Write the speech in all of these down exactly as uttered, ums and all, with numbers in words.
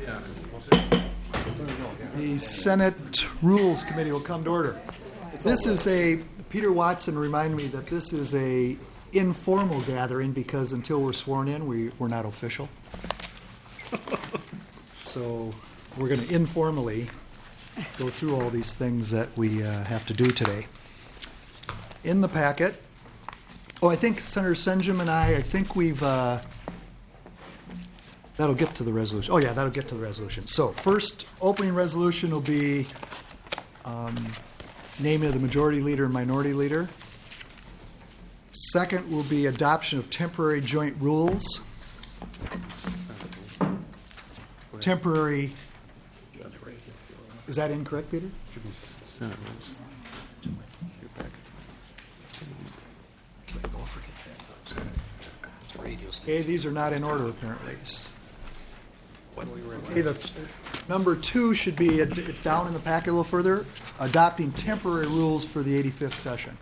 The Senate Rules Committee will come to order. This is a, Peter Watson reminded me that this is a informal gathering because until we're sworn in, we, we're not official. So we're going to informally go through all these things that we uh, have to do today. In the packet, oh, I think Senator Senjum and I, I think we've, uh, that'll get to the resolution. Oh, yeah, that'll get to the resolution. So first opening resolution will be um, naming of the majority leader and minority leader. Second will be adoption of temporary joint rules. Temporary. Is that incorrect, Peter? Should be Senate rules. Okay, these are not in order apparently. Okay, the number two should be, it's down in the packet a little further, adopting temporary rules for the eighty-fifth session.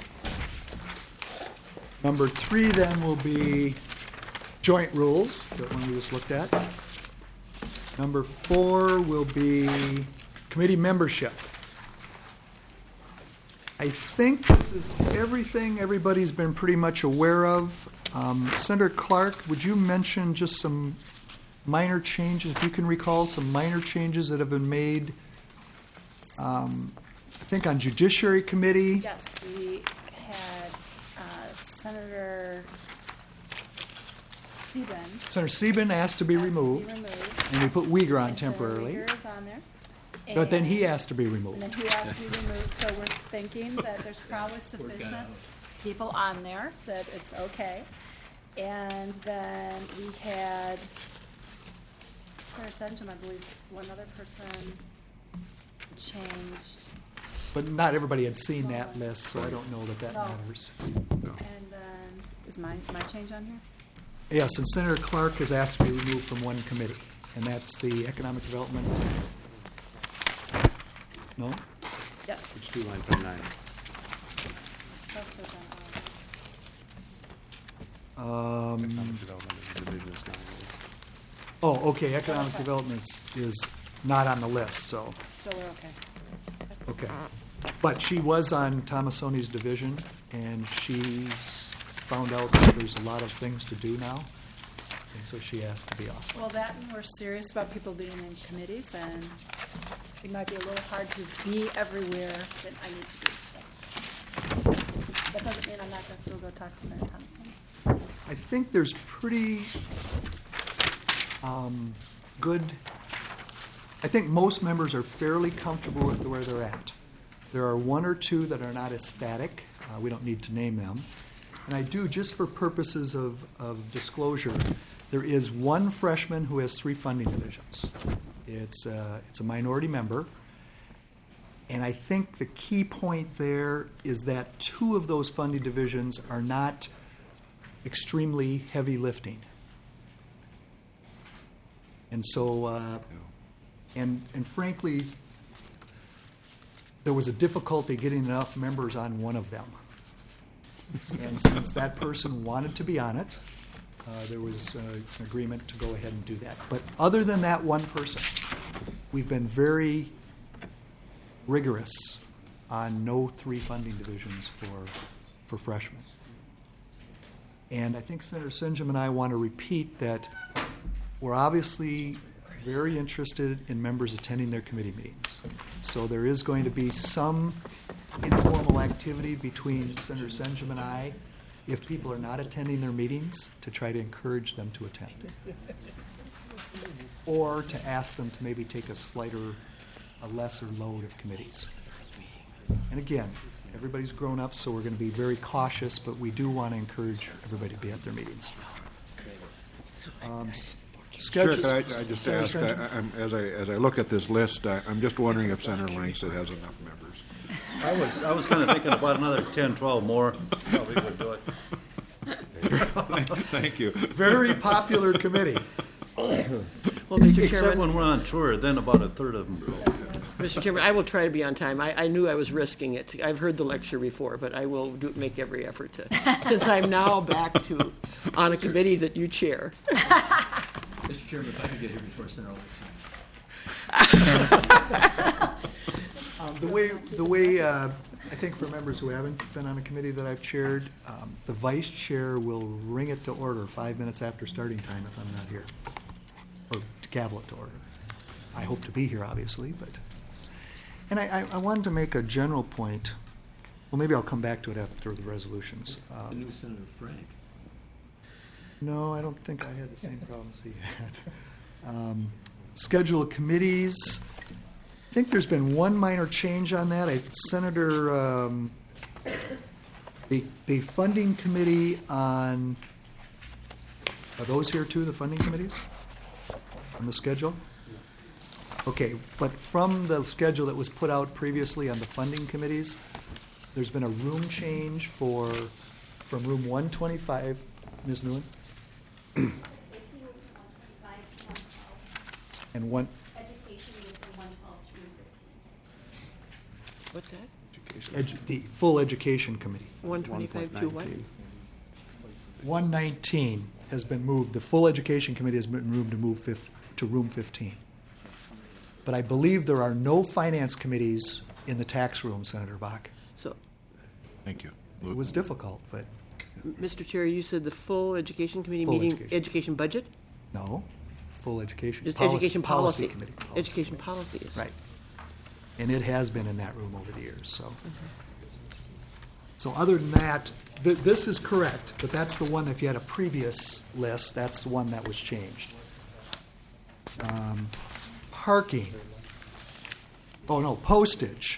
Number three then will be joint rules, that one we just looked at. Number four will be committee membership. I think this is everything everybody's been pretty much aware of. Um, Senator Clark, would you mention just some minor changes, if you can recall, some minor changes that have been made, um, I think on Judiciary Committee? Yes, we had uh, Senator Sieben. Senator Sieben asked to be, asked removed, to be removed, and we put Uyghur on and temporarily. Senator Uyghur is on there. But then And- he asked to be removed. And then he asked to be removed, so we're thinking that there's probably sufficient people on there, that it's okay. And then we had Sarah Senjum, I believe, one other person changed. But not everybody had seen that list, so I don't know that that No. matters. And then, is my, my change on here? Yes, and Senator Clark has asked to be removed from one committee, and that's the Economic Development. No? Yes. Which two line from nine? Trust was on Um, Economic development is the division of county rules. oh, okay, Economic Okay. Development is- is not on the list, so, all. So we're okay. okay. But she was on Tomasoni's division, and she's found out that there's a lot of things to do now, and so she asked to be off. Well, that, and we're serious about people being in committees, and it might be a little hard to be everywhere that I need to be, so. That doesn't mean I'm not gonna still go talk to Senator Thompson. I think there's pretty um, good, I think most members are fairly comfortable with where they're at. There are one or two that are not ecstatic. Uh, we don't need to name them. And I do, just for purposes of, of disclosure, there is one freshman who has three funding divisions. It's, uh, it's a minority member. And I think the key point there is that two of those funding divisions are not extremely heavy lifting. And so, uh, and, and frankly, there was a difficulty getting enough members on one of them. And since that person wanted to be on it, uh, there was uh, an agreement to go ahead and do that. But other than that one person, we've been very rigorous on no three funding divisions for, for freshmen. And I think Senator Senjum and I want to repeat that we're obviously very interested in members attending their committee meetings. So there is going to be some informal activity between Senator Senjum and I, if people are not attending their meetings, to try to encourage them to attend. Or to ask them to maybe take a slighter, a lesser load of committees. And again, everybody's grown up, so we're going to be very cautious, but we do want to encourage everybody to be at their meetings. Um, s- Chair, schedule- could I, I just Senator ask, Senjum? I, I'm, as I as I look at this list, I, I'm just wondering if Senator Langston has enough members. I was, I was kind of thinking about another ten, twelve more, probably would do it. Thank you. Very popular committee. Well, Mister Except Chairman, when we're on tour, then about a third of them go. Mister Chairman, I will try to be on time. I, I knew I was risking it. I've heard the lecture before, but I will do, make every effort to, since I'm now back to, on a committee that you chair. Mister Chairman, if I could get here before Senator Olson. Um, The way, the way, uh, I think for members who haven't been on a committee that I've chaired, um, the vice chair will ring it to order five minutes after starting time if I'm not here, or to gavel it to order. I hope to be here, obviously, but, and I, I- I wanted to make a general point. Well, maybe I'll come back to it after the resolutions. The Um, new Senator Frank. No, I don't think I had the same problems he had. Um, Schedule of committees. I think there's been one minor change on that. I- Senator, um, the, the funding committee on, are those here too, the funding committees? On the schedule? Okay, but from the schedule that was put out previously on the funding committees, there's been a room change for, from room one twenty-five, Miz Nguyen? And one, Education was the one twelve through fifteen. What's that? edu- the full education committee. One twenty-five to what? one nineteen has been moved, the full education committee has been moved to move fif, to room fifteen. But I believe there are no finance committees in the tax room, Senator Bach. So, Thank you. It was difficult, but Mister Chair, you said the full education committee Full meeting, education. education budget? no, full education. Just policy- education policy? committee. Education policies. Right. And it has been in that room over the years, so. So other than that, th- this is correct, but that's the one, if you had a previous list, that's the one that was changed. Um, Parking. Oh, no, postage.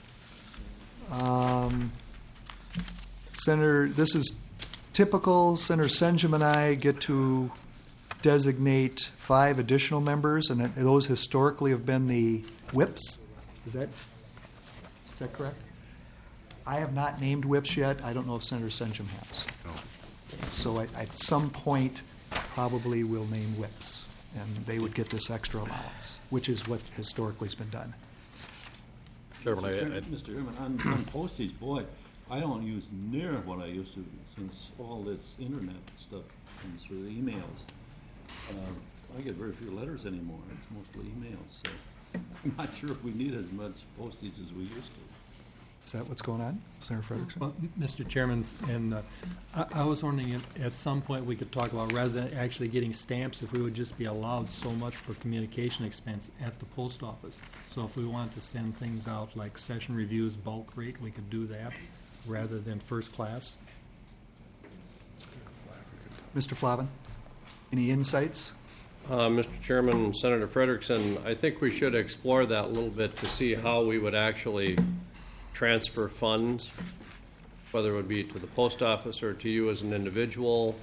Um, Senator, this is typical, Senator Senjum and I get to designate five additional members, and those historically have been the whips. Is that, is that correct? I have not named whips yet. I don't know if Senator Senjum has. So at, at some point, probably we'll name whips, and they would get this extra allowance, which is what historically has been done. Chairman, Mister I- Chair- I- Mister Chairman, on, on postage, boy, I don't use near what I used to since all this internet stuff comes through, the emails. Uh, I get very few letters anymore, it's mostly emails, so I'm not sure if we need as much postage as we used to. Is that what's going on, Senator Frederickson? Well, Mister Chairman, and uh, I I was wondering if at some point we could talk about, rather than actually getting stamps, if we would just be allowed so much for communication expense at the post office. So if we want to send things out like session reviews, bulk rate, we could do that rather than first class. Mister Flavin, any insights? Uh, Mister Chairman, Senator Frederickson, I think we should explore that a little bit to see how we would actually transfer funds, whether it would be to the post office or to you as an individual.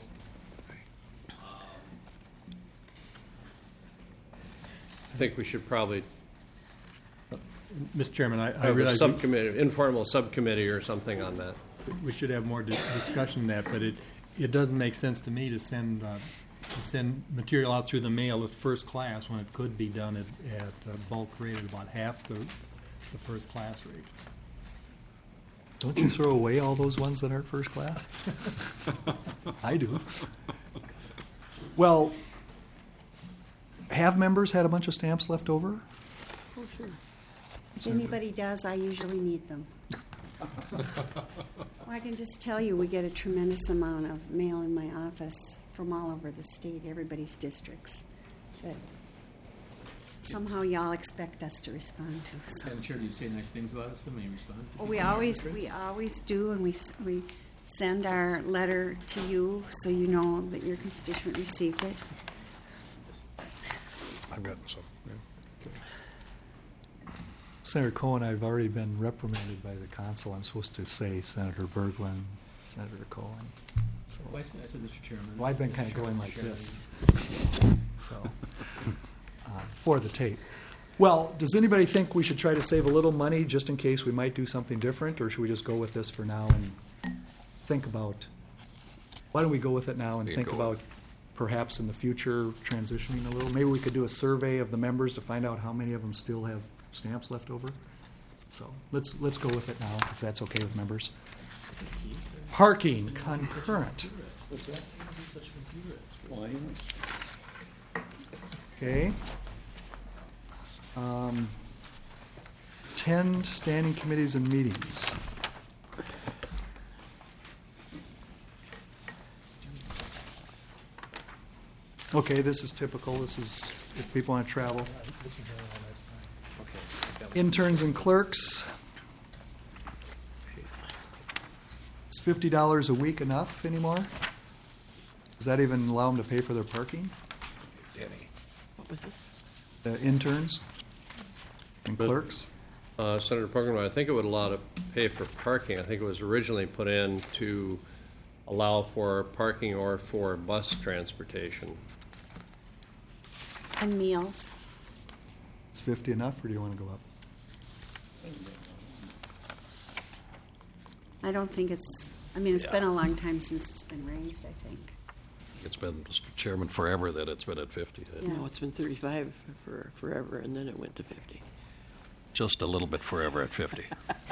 I think we should probably Mister Chairman, I I have a realize we- subcommittee, informal subcommittee or something on that. we should have more di- discussion on that, but it, it doesn't make sense to me to send, uh, to send material out through the mail with first class when it could be done at, at uh, bulk rate at about half the, the first class rate. Don't you throw away all those ones that aren't first class? I do. Well, have members had a bunch of stamps left over? Oh, sure. If anybody does, I usually need them. Well, I can just tell you, we get a tremendous amount of mail in my office from all over the state, everybody's districts, that somehow y'all expect us to respond to. So. Madam Chair, do you say nice things about us, then when you respond? Well, we always, we always do, and we, s- we send our letter to you so you know that your constituent received it. I've gotten some. yeah. Senator Cohen, I've already been reprimanded by the council. I'm supposed to say Senator Berglund, Senator Cohen. So, Well, I said, I said, Mister Chairman. well, I've been kind of going like Chairman. this. So, uh, for the tape. Well, does anybody think we should try to save a little money just in case we might do something different, or should we just go with this for now and think about, why don't we go with it now and You think go about with perhaps in the future transitioning a little? Maybe we could do a survey of the members to find out how many of them still have stamps left over. So let's, let's go with it now, if that's okay with members. Parking, concurrent. Why, Okay. Um, Ten standing committees and meetings. Okay, this is typical. This is if people want to travel. Interns and clerks. Is fifty dollars a week enough anymore? Does that even allow them to pay for their parking? What was this? The interns and But- clerks? Uh, Senator Pogrom, I think it would allow to pay for parking. I think it was originally put in to allow for parking or for bus transportation. And meals. Is fifty enough, or do you want to go up? I don't think it's, I mean, it's been a long time since it's been raised, I think. It's been, Mister Chairman, forever that it's been at fifty. Yeah. No, it's been thirty-five for forever, and then it went to fifty. Just a little bit forever at fifty.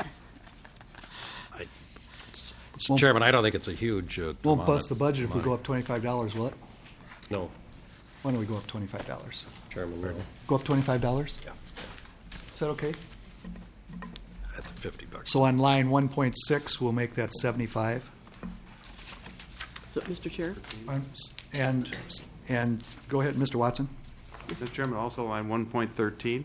I- Mister Won't- Chairman, I don't think it's a huge. uh, Won't amount bust of the budget if we money. go up twenty-five dollars, will it? No, Why don't we go up twenty-five dollars? Chairman, no. Go up twenty-five dollars? Yeah, Is that okay? at the fifty bucks. So on line one point six, we'll make that seventy-five. So, Mister Chair? And, and, go ahead, Mister Watson. Mister Chairman, also line one point thirteen.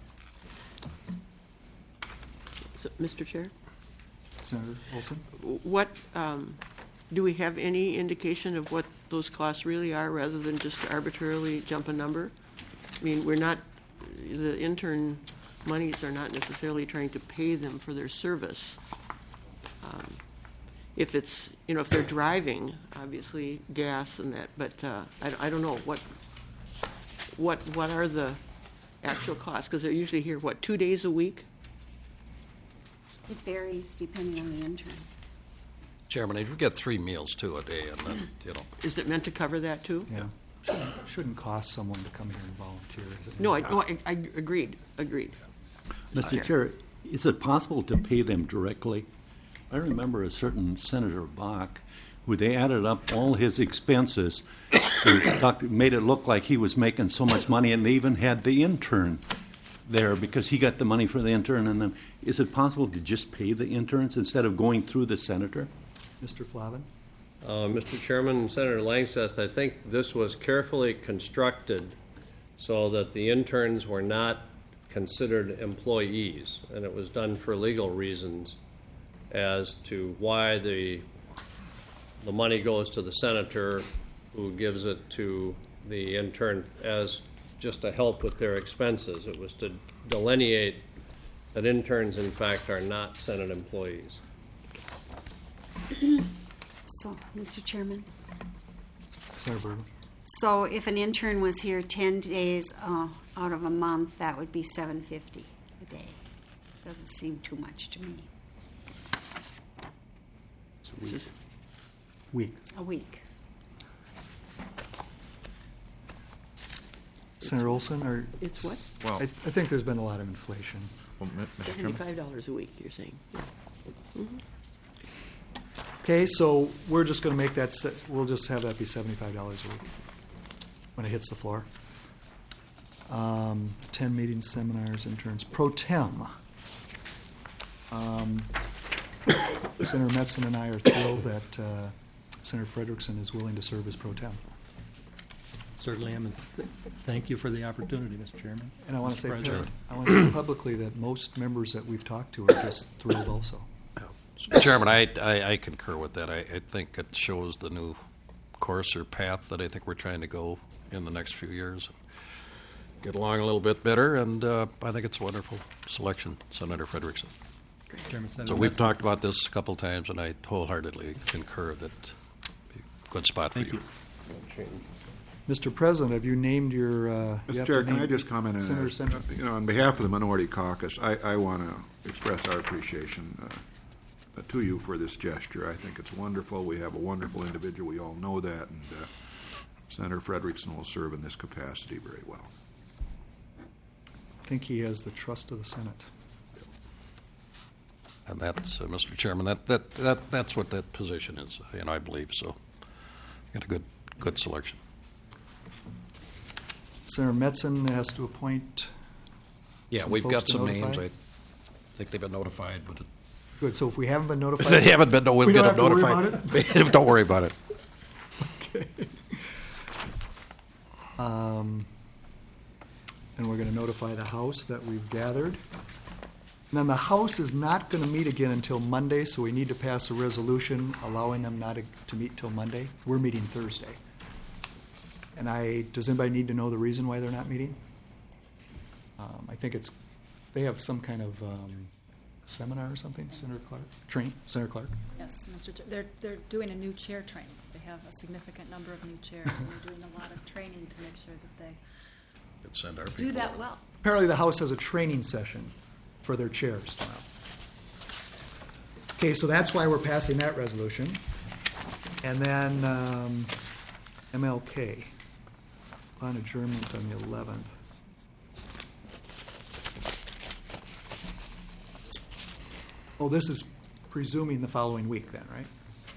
So, Mister Chair? Senator Olson? What, um, do we have any indication of what those costs really are, rather than just arbitrarily jump a number? I mean, we're not, the intern monies are not necessarily trying to pay them for their service. Um, If it's, you know, if they're driving, obviously, gas and that, but uh, I, I don't know, what, what, what are the actual costs? Because they're usually here, what, two days a week? It varies depending on the intern. Chairman, if you get three meals too a day, and then, you know, Is it meant to cover that, too? Yeah. Shouldn't- Shouldn't cost someone to come here and volunteer, is it? No, I, no, I, I agreed, agreed. Mister Chair, is it possible to pay them directly? I remember a certain Senator Bach, who they added up all his expenses and talked- made it look like he was making so much money, and they even had the intern there because he got the money for the intern. And then, is it possible to just pay the interns instead of going through the senator? Mister Flavin? Uh, Mister Chairman, Senator Langseth, I think this was carefully constructed so that the interns were not considered employees, and it was done for legal reasons as to why the the money goes to the senator, who gives it to the intern as just to help with their expenses. It was to delineate that interns, in fact, are not Senate employees. So, Mister Chairman, Senator Bergen? so if an intern was here ten days uh, out of a month, that would be seven fifty a day. Doesn't seem too much to me. Is this- Week. A week. Senator Olson, or? It's what? I, I think there's been a lot of inflation. Seventy-five dollars a week, you're saying? Yeah. Okay, so we're just gonna make that, se- we'll just have that be seventy-five dollars a week when it hits the floor. Um, ten meetings, seminars, interns, pro tem. Um, Senator Metzen and I are thrilled that uh, Senator Frederickson is willing to serve as pro tem. Certainly am, and th- thank you for the opportunity, Mister Chairman. And I want to Mister say, President. I want to say publicly that most members that we've talked to are just thrilled also. Mister Chairman, I, I, I concur with that. I, I think it shows the new course or path that I think we're trying to go in the next few years. Get along a little bit better, and uh, I think it's a wonderful selection, Senator Frederickson. Chairman, Senator So we've Metzen. talked about this a couple times, and I wholeheartedly concur that it'd be a good spot for Thank you. you. Mister President, have you named your? Uh, you Mister have Chair, to can I name just comment on Senator this? Sanders? You know, on behalf of the Minority Caucus, I, I want to express our appreciation uh, to you for this gesture. I think it's wonderful. We have a wonderful individual. We all know that, and uh, Senator Frederickson will serve in this capacity very well. I think he has the trust of the Senate. And that's, uh, Mister Chairman, that, that, that that's what that position is, you know, I believe. So, got a good good selection. Senator Metzen has to appoint. Yeah, some we've folks got to some notify. names. I think they've been notified, but Good, so if we haven't been if notified. they haven't been, we'll we get don't them have to worry notified. about it? Don't worry about it. Um, And we're going to notify the House that we've gathered. And then the House is not going to meet again until Monday, so we need to pass a resolution allowing them not to- to meet till Monday. We're meeting Thursday. And I, does anybody need to know the reason why they're not meeting? Um, I think it's, they have some kind of um, seminar or something, Senator Clark? Train, Senator Clark? Yes, Mister Ch- they're, they're doing a new chair training. They have a significant number of new chairs, and they're doing a lot of training to make sure that they Could send our do people. that well. Apparently, the House has a training session for their chairs tomorrow. Okay, so that's why we're passing that resolution. And then um, M L K, upon adjournment on the eleventh. Oh, this is presuming the following week then, right?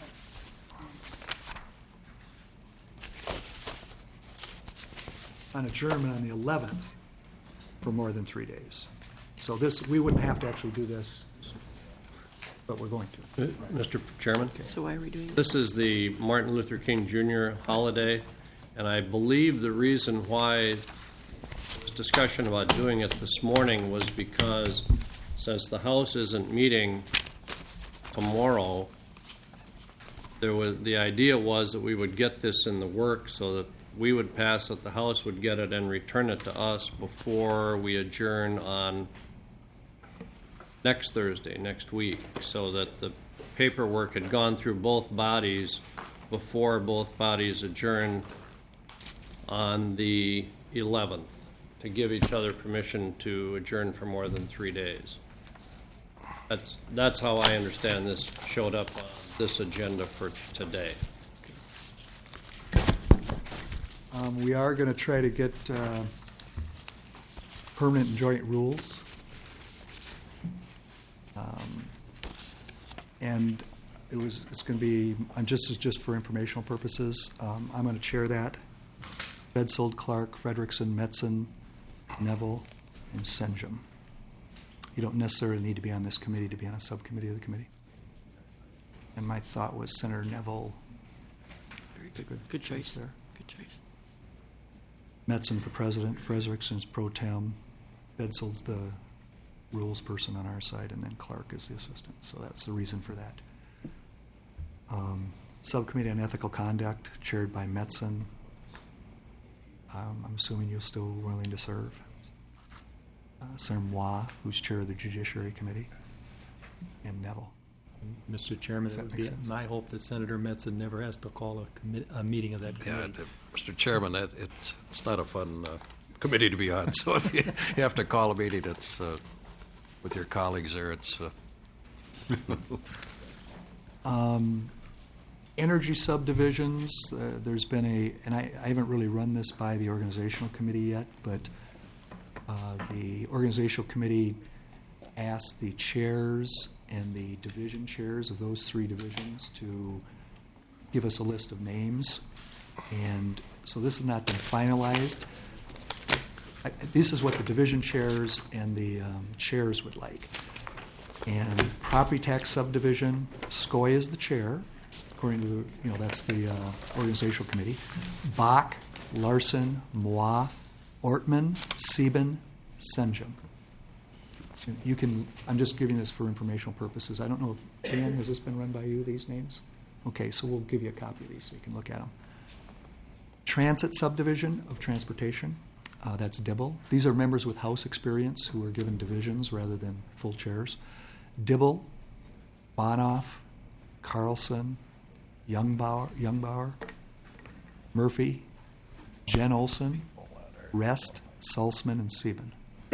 On adjournment on the eleventh for more than three days. So this, we wouldn't have to actually do this, but we're going to. Uh, Mister Chairman? So why are we doing this? This is the Martin Luther King Junior holiday, and I believe the reason why this discussion about doing it this morning was because since the House isn't meeting tomorrow, there was, the idea was that we would get this in the works so that we would pass it, the House would get it and return it to us before we adjourn on next Thursday, next week, so that the paperwork had gone through both bodies before both bodies adjourn on the eleventh, to give each other permission to adjourn for more than three days. That's, that's how I understand this showed up on this agenda for today. Um, we are going to try to get uh, permanent and joint rules. Um, and it was, it's going to be, I'm just, it's just for informational purposes. Um, I'm going to chair that. Bedsold, Clark, Frederickson, Metzen, Neville, and Senjum. You don't necessarily need to be on this committee to be on a subcommittee of the committee. And my thought was Senator Neville. Very good. Good choice. there. Good choice. Metzen's the president, Frederickson's pro tem, Bedsold's the rules person on our side, and then Clark is the assistant. So that's the reason for that. Um, Subcommittee on Ethical Conduct, chaired by Metzen. Um, I'm assuming you're still willing to serve. Uh, Senator Moi, who's chair of the Judiciary Committee, and Neville. Mister Chairman, Does it that would make be sense? my hope that Senator Metzen never has to call a, commi- a meeting of that Yeah, committee. it- Mister Chairman, that, it's, it's not a fun uh, committee to be on, so if you, you have to call a meeting, it's, uh, with your colleagues there, it's, uh, Um, Energy subdivisions, uh, there's been a, and I, I haven't really run this by the organizational committee yet, but uh, the organizational committee asked the chairs and the division chairs of those three divisions to give us a list of names. And so this has not been finalized. I, this is what the division chairs and the um, chairs would like. And property tax subdivision, Skoye is the chair, according to the, you know, that's the uh, organizational committee. Bach, Larson, Moi, Ortman, Sieben, Senjum. So you can, I'm just giving this for informational purposes. I don't know if, Dan, has this been run by you, these names? Okay, so we'll give you a copy of these so you can look at them. Transit subdivision of transportation, uh, that's Dibble. These are members with House experience who are given divisions rather than full chairs. Dibble, Bonoff, Carlson, Youngbauer, Youngbauer, Murphy, Jen Olson, Rest, Salzman, and Sieben.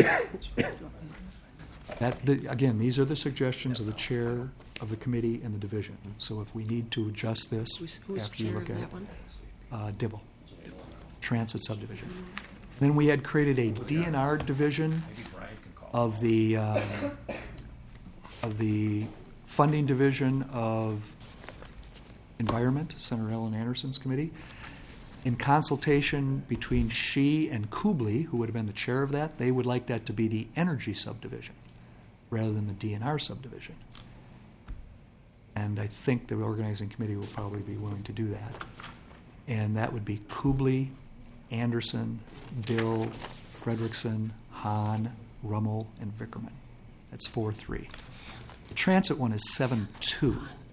That, the, again, these are the suggestions of the chair of the committee and the division. So if we need to adjust this Who's, who's after you chair look of at that it, one? uh, Dibble, Transit subdivision. Then we had created a D N R division of the uh, of the funding division of environment, Senator Ellen Anderson's committee. In consultation between she and Kubley, who would have been the chair of that, they would like that to be the energy subdivision rather than the D N R subdivision. And I think the organizing committee will probably be willing to do that. And that would be Kubley, Anderson, Dill, Frederickson, Hahn, Rummel, and Vickerman. That's four three. The transit one is seven two.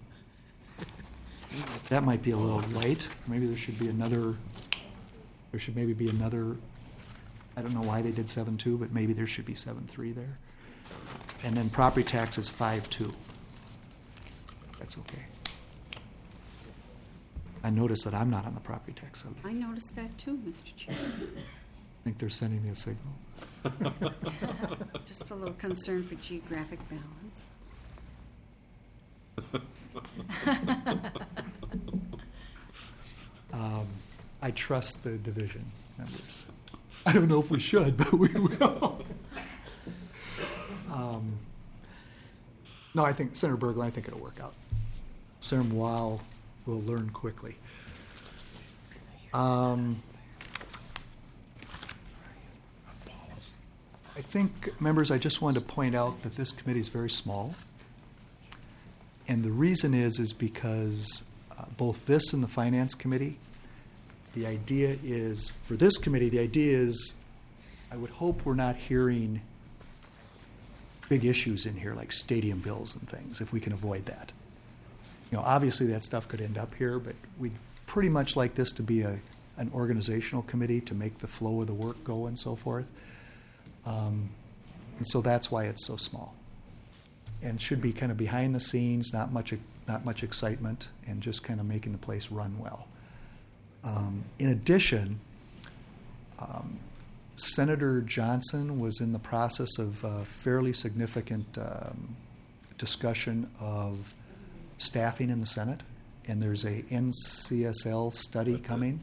That might be a little light. Maybe there should be another, there should maybe be another, I don't know why they did seven two, but maybe there should be seven three there. And then property tax is five two. That's okay. I noticed that I'm not on the property tax subject. I noticed that too, Mister Chair. I think they're sending me a signal. Just a little concern for geographic balance. Um, I trust the division members. I don't know if we should, but we will. um, no, I think, Senator Berglund, I think it'll work out. Senator Moal will learn quickly. Um, I think, members, I just wanted to point out that this committee is very small. And the reason is, is because uh, both this and the Finance Committee, the idea is, for this committee, the idea is, I would hope we're not hearing big issues in here like stadium bills and things, if we can avoid that. You know, obviously that stuff could end up here, but we'd pretty much like this to be a, an organizational committee to make the flow of the work go and so forth. Um, and so that's why it's so small. And should be kind of behind the scenes, not much, not much excitement, and just kind of making the place run well. Um, in addition, um, Senator Johnson was in the process of uh, fairly significant um, discussion of staffing in the Senate, and there's a N C S L study coming.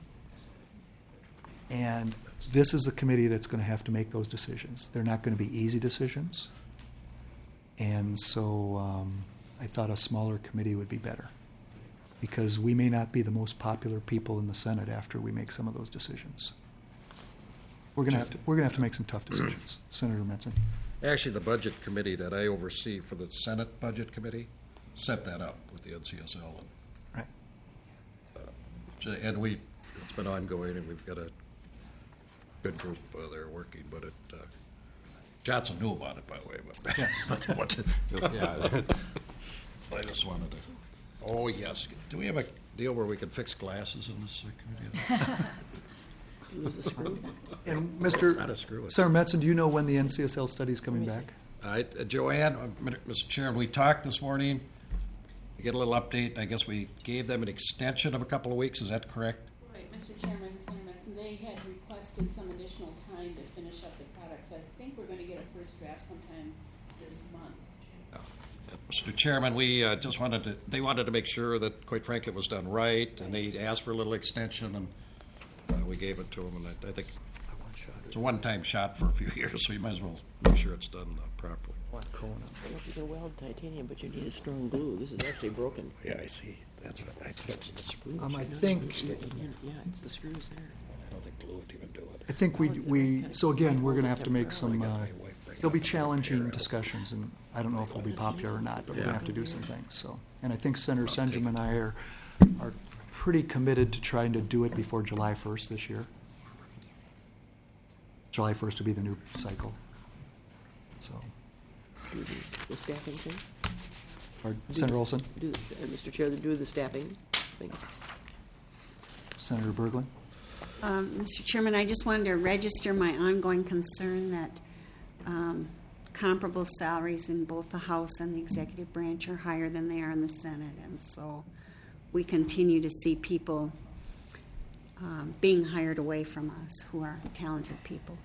And this is the committee that's going to have to make those decisions. They're not going to be easy decisions. And so um, I thought a smaller committee would be better, because we may not be the most popular people in the Senate after we make some of those decisions. We're going to have to we're going to have to make some tough decisions. Senator Metzen. Actually, the budget committee that I oversee for the Senate Budget Committee set that up with the N C S L. Right. And, uh, and we, it's been ongoing, and we've got a good group uh, there working, but it, uh, Johnson knew about it, by the way. But, Yeah. but what, yeah, I just wanted to. Oh yes, do we have a deal where we can fix glasses in this uh, committee? Lose a screw? And It's Mister not a screw. Senator Metzen, do you know when the N C S L study is coming back? Uh, Joanne, uh, Mister Chairman, we talked this morning. We get a little update. I guess we gave them an extension of a couple of weeks. Is that correct? Right, Mister Chairman, Senator Metzen, they had requested some additional time to finish up the product, so I think we're going to get a first draft sometime this month. Uh, Mister Chairman, we uh, just wanted to. They wanted to make sure that, quite frankly, it was done right, and they asked for a little extension, and uh, we gave it to them. And I, I think it's a one-time shot for a few years, so you might as well make sure it's done uh, properly. You can weld titanium, but you need a strong glue. This is actually broken. Yeah, I see. That's what I think. It's the screw. Um, I think Yeah, it's the screws there. I don't think glue would even do it. I think we we so again we're going to have to make some. Uh, there'll be challenging discussions, and I don't know if they'll be popular or not, but we're going to have to do some things. So, and I think Senator Senjum and I are are pretty committed to trying to do it before July first this year. July first to be the new cycle. So, Do the, the staffing thing? or Senator Olson, Do, uh, Mister Chair, do the staffing thing. Senator Berglund. Um, Mister Chairman, I just wanted to register my ongoing concern that um, comparable salaries in both the House and the executive branch are higher than they are in the Senate, and so we continue to see people um, being hired away from us who are talented people.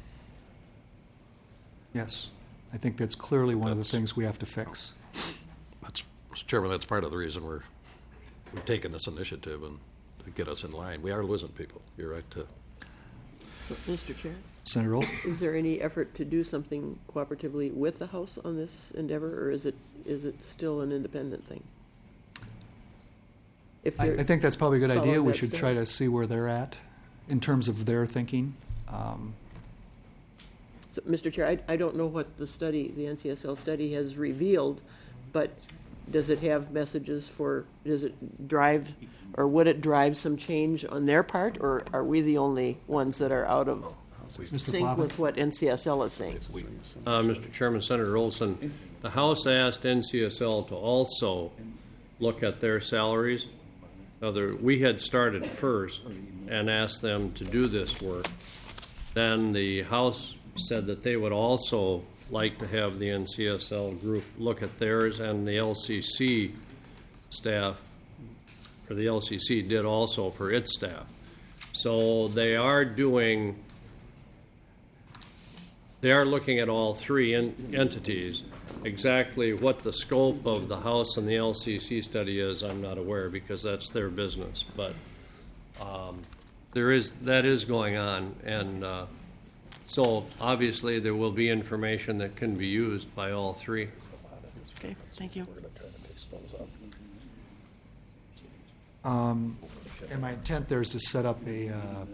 Yes, I think that's clearly one of the That's- things we have to fix. That's, Mister Chairman, that's part of the reason we're we've taken this initiative and to get us in line. We are losing people. You're right too. So, Mister Chair, Senator Olson. is there any effort to do something cooperatively with the House on this endeavor, or is it is it still an independent thing? If I, there- I think that's probably a good Follow idea. We that should step. try to see where they're at in terms of their thinking. Um, So, Mister Chair, I, I don't know what the study, the N C S L study has revealed, but does it have messages for, does it drive, or would it drive some change on their part, or are we the only ones that are out of Mister sync Flavin? with what N C S L is saying? Uh, Mister Chairman, Senator Olson, the House asked N C S L to also look at their salaries. Now, there- we had started first and asked them to do this work. Then the House said that they would also like to have the N C S L group look at theirs, and the L C C staff, or the L C C did also for its staff. So they are doing, they are looking at all three en- entities. Exactly what the scope of the House and the L C C study is, I'm not aware, because that's their business. But um, there is, that is going on, and uh, so obviously there will be information that can be used by all three. Okay, thank you. Um, and my intent there is to set up a, uh,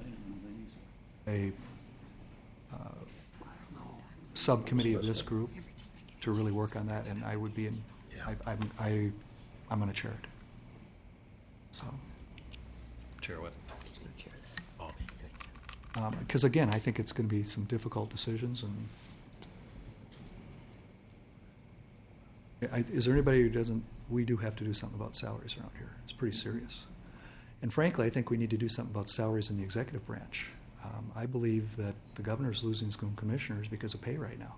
a uh, subcommittee of this group to really work on that, and I would be in, I, I'm, I, I'm going to chair it. So, Chair what? because again, I think it's going to be some difficult decisions, and I, is there anybody who doesn't, we do have to do something about salaries around here. It's pretty serious. And frankly, I think we need to do something about salaries in the executive branch. Um, I believe that the governor's losing some commissioners because of pay right now.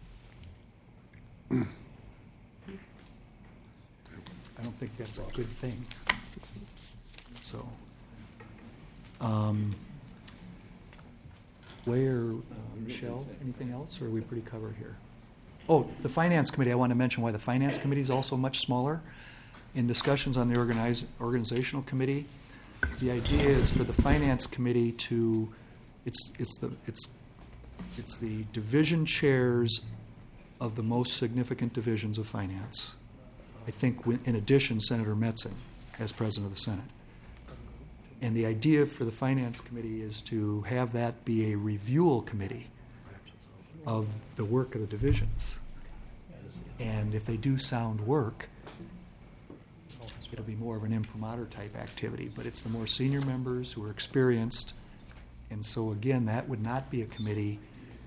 I don't think that's a good thing. So, um, where, uh, Michelle, anything else, or are we pretty covered here? Oh, the Finance Committee, I want to mention why the Finance Committee is also much smaller. In discussions on the organize, organizational committee, the idea is for the Finance Committee to, it's, it's, the, it's, it's the division chairs of the most significant divisions of finance. I think when, in addition, Senator Metzen as President of the Senate. And the idea for the Finance Committee is to have that be a review committee of the work of the divisions. And if they do sound work, it'll be more of an imprimatur type activity, but it's the more senior members who are experienced. And so again, that would not be a committee.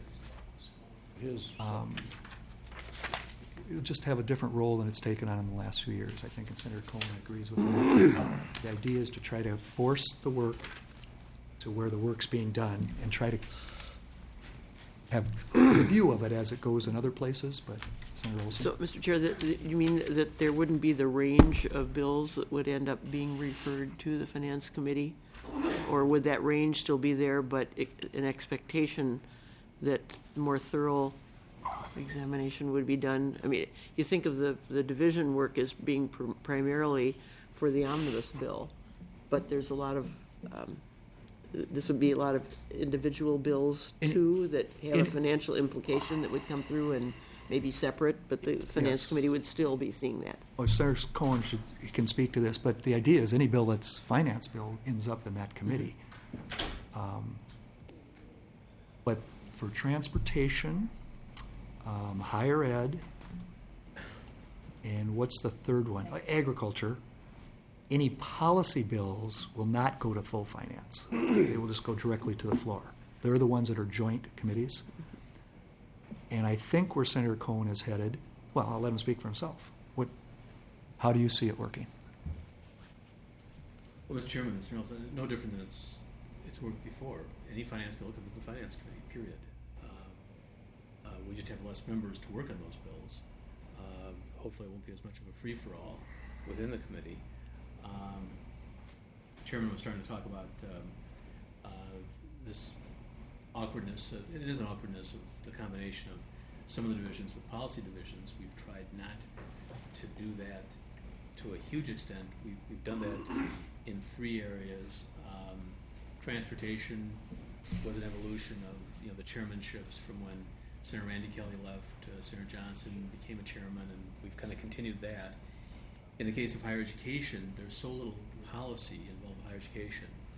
Um, it would just have a different role than it's taken on in the last few years. I think, and Senator Cohen agrees with that. The idea is to try to force the work to where the work's being done and try to have review of it as it goes in other places, but Senator Olson. So, Mister Chair, that, that- you mean that there wouldn't be the range of bills that would end up being referred to the Finance Committee? Or would that range still be there, but i- an expectation that more thorough examination would be done? I mean, you think of the, the division work as being pr- primarily for the omnibus bill, but there's a lot of, um, this would be a lot of individual bills And- too that have a and- financial implication that would come through and maybe separate, but the Finance Yes. Committee would still be seeing that. Well, Senator Cohen should, he can speak to this, but the idea is any bill that's finance bill ends up in that committee. Um, But for transportation, um, higher ed, and what's the third one? Uh, Agriculture, any policy bills will not go to full finance. They will just go directly to the floor. They're the ones that are joint committees. And I think where Senator Cohen is headed, well, I'll let him speak for himself. What, how do you see it working? Well, Mister Chairman, it's no no different than it's it's worked before. Any finance bill comes to the Finance Committee, period. Uh, uh, we just have less members to work on those bills. Uh, hopefully it won't be as much of a free-for-all within the committee. Um, Chairman was starting to talk about um, uh, this awkwardness, of, it is an awkwardness of the combination of some of the divisions with policy divisions. We've tried not to do that to a huge extent. We've, we've done that in three areas. Um, transportation was an evolution of you know the chairmanships from when Senator Randy Kelly left, uh, Senator Johnson became a chairman, and we've kind of continued that. In the case of higher education, there's so little policy involved in higher education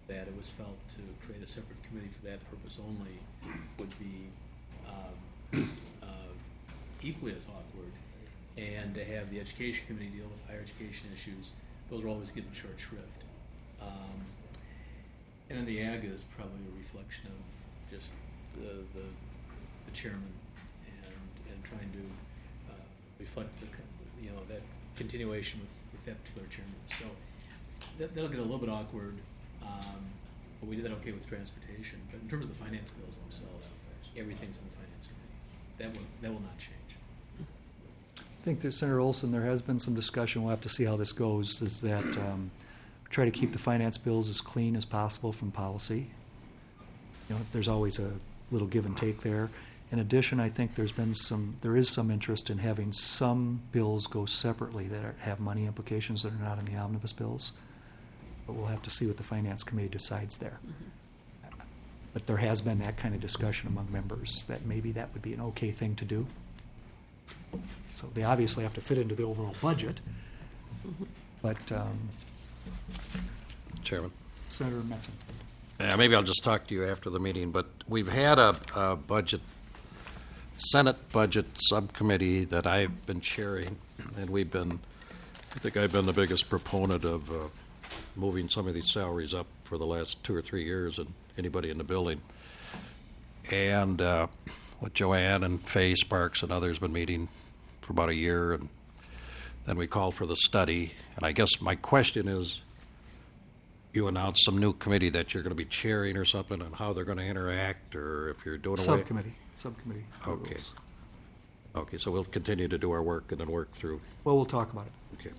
that it was felt to create a separate committee for that purpose only would be um, uh, equally as awkward. And to have the education committee deal with higher education issues, those are always given short shrift. Um, and then the A G A is probably a reflection of just the, the, the chairman and, and trying to uh, reflect the, you know, that continuation with, with that particular chairman. So that, that'll get a little bit awkward, um, but we did that okay with transportation. But in terms of the finance bills themselves, everything's in the finance committee. That will, that will not change. I think that Senator Olson, there has been some discussion, we'll have to see how this goes, is that um, try to keep the finance bills as clean as possible from policy. You know, there's always a little give and take there. In addition, I think there's been some, there is some interest in having some bills go separately that are, have money implications that are not in the omnibus bills. But we'll have to see what the finance committee decides there. Mm-hmm. But there has been that kind of discussion among members that maybe that would be an okay thing to do. So they obviously have to fit into the overall budget. But um, Chairman. Senator Metzen. Yeah, maybe I'll just talk to you after the meeting, but we've had a, a budget, Senate budget subcommittee that I've been chairing, and we've been, I think I've been the biggest proponent of uh, moving some of these salaries up for the last two or three years, and anybody in the building. And uh, with Joanne and Faye Sparks and others been meeting for about a year, and then we called for the study. And I guess my question is, you announced some new committee that you're going to be chairing or something, and how they're going to interact, or if you're doing away. Subcommittee. Subcommittee. Okay. Okay, so we'll continue to do our work and then work through. Well, we'll talk about it. Okay.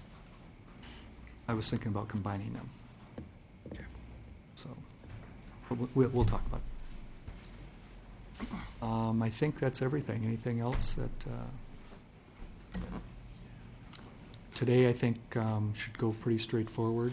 I was thinking about combining them. Okay. So we'll, we'll, we'll talk about it. Um, I think that's everything. Anything else that uh, today I think um, should go pretty straightforward.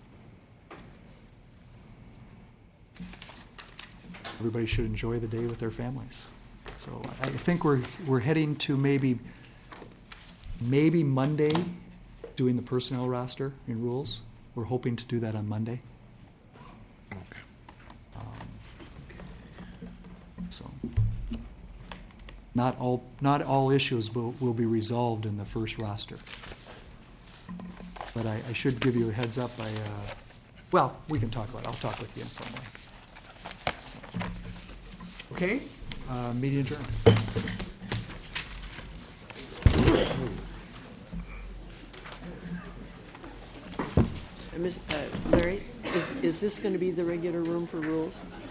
Everybody should enjoy the day with their families. So I think we're we're heading to maybe maybe Monday doing the personnel roster in rules. We're hoping to do that on Monday. Okay. Um, so not all not all issues will, will be resolved in the first roster. But I, I should give you a heads up. I uh, well, we can talk about it. I'll talk with you informally. Okay, uh, meeting adjourned. Uh, Miz- uh, Larry, is, is this going to be the regular room for rules?